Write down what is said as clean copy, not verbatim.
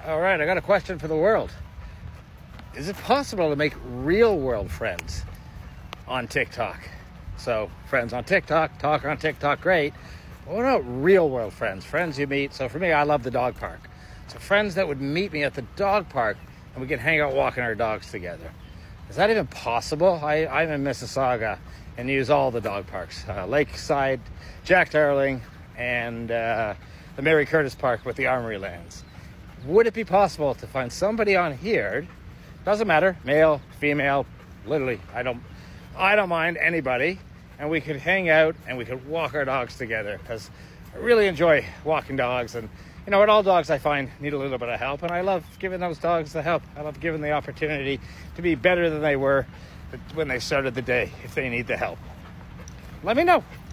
All right, I got a question for the world. Is it possible to make real world friends on TikTok? So friends on TikTok, talk on TikTok, great. But what about real world friends? Friends you meet. So for me, I love the dog park. So friends that would meet me at the dog park and we could hang out walking our dogs together. Is that even possible? I'm in Mississauga and use all the dog parks. Lakeside, Jack Darling, and the Mary Curtis Park with the Armory Lands. Would it be possible to find somebody on here, doesn't matter, male, female, literally, I don't mind anybody, and we could hang out and we could walk our dogs together, because I really enjoy walking dogs, and you know what, all dogs I find need a little bit of help, and I love giving those dogs the help. I love giving the opportunity to be better than they were when they started the day if they need the help. Let me know.